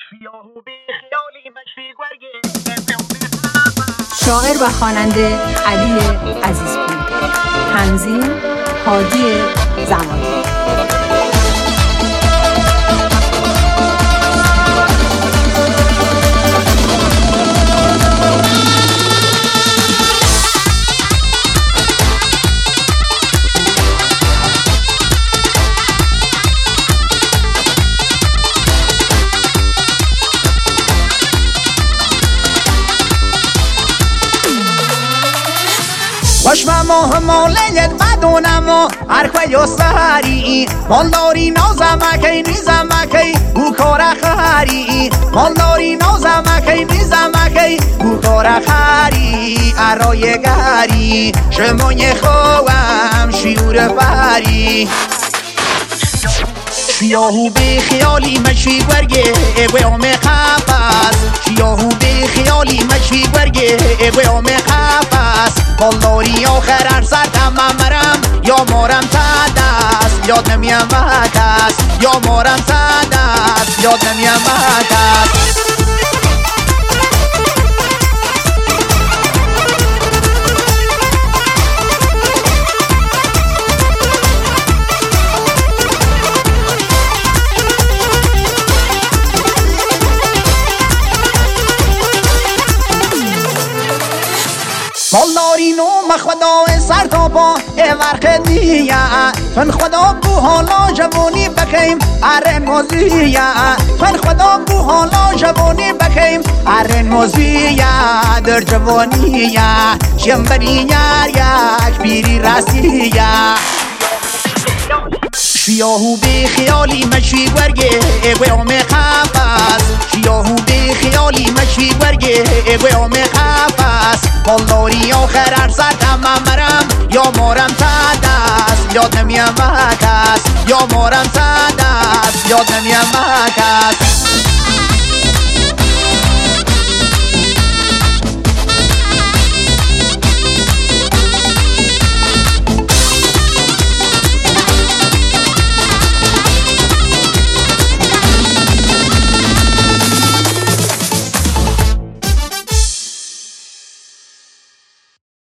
شاعر و خواننده علی عزیزپور. تنظیم هادی زمانی. وشم ماه مالت بدونم و هرکوی و سهری مالداری نازمکی نیزمکی او کار خری مالداری نازمکی نیزمکی او کار خری ارای گری شمای خوام شیور پری شیاهو به خیالی مشی گرگه اگوام خفاس شیاهو به خیالی مشی گرگه اگوام خفاس مالداری آخر هر سردم مرم یا مارم تدست یاد نمیم وکس یا مارم تدست یاد نمیم وکس مالداری نو مخدا سر تا با ورق دیه فن خدا بو حالا جوانی بکیم ارن موزیه فن خدا بو حالا جوانی بکیم ارن موزیه در جوانیه شنبری یار یک بیری راسیه شیاهو به خیالی مشی گرگه اگوام خفاس شیاهو به خیالی مشی گرگه اگوام خفاس مالداری آخر هر سردم مرم یا مارم تدست یاد نمیم وکس یا مارم تدست یاد نمیم وکس